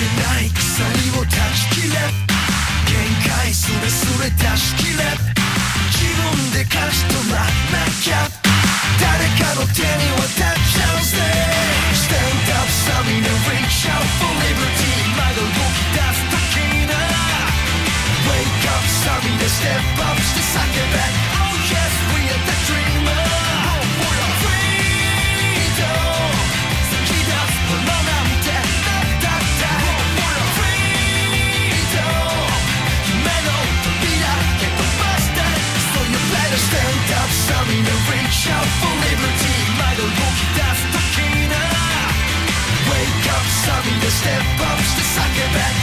ない鎖を断ち切れ限界すれすれ出し切れ自分で勝ち取らなきゃ誰かの手に渡っちゃうぜ Stand up サビの Reach out for liberty まだ動き出す時な Wake up サビで Step up して叫べ Oh yes we are the dreamer Freedom 先立つものなんてなったって Freedom 夢の扉蹴飛ばして So you better stand up サビの Reach out for liberty まだ動き出す時な Wake up サビで Step up して叫べ